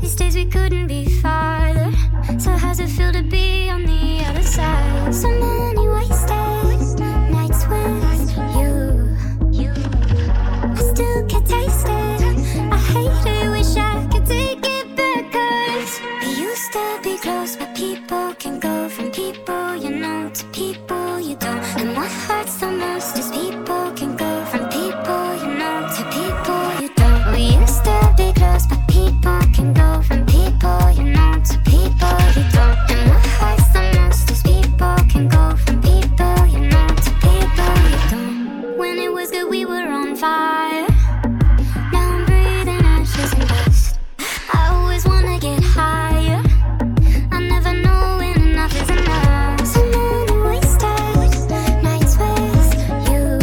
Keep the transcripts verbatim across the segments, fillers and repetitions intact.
These days we couldn't be farther. So how's it feel to be on the other side? So many wasted nights with you. I still can't taste it. I hate it, wish I could take it back. Cause we used to be close, but people can go from people you know to people you don't. And what hurts the most is people can go from people you know to people you don't. We used to be close, but people can go from people you know to people you don't. And what hurts the most is people can go from people you know to people you don't. When it was good we were on fire. Now I'm breathing ashes and dust. I always wanna get higher. I never know when enough is enough. So many wasted nights with you.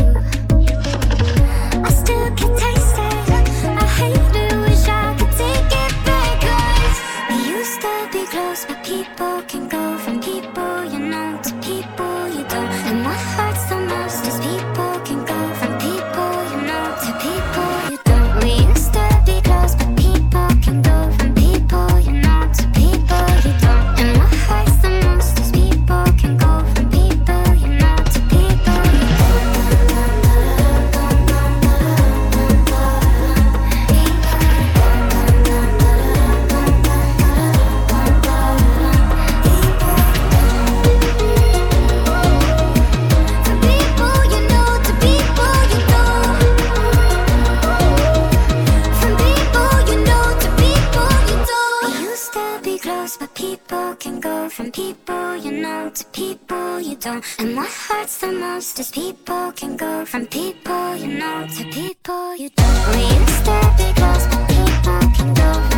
I still can't taste it. I hate it, wish I could take it back. Cause we used to be close, but people can go from people you know to people you don't. And what hurts the most is people can go from people you know to people you don't. We used to be close, but people can go from people you know to people you don't. And what hurts the most is people can go from people you know to people you From people you know to people you don't. From people you know to people you don't. We used to be close, but people can go from people you know to people you don't. And what hurts the most is people can go from people you know to people you don't. We used to be close, but people can go from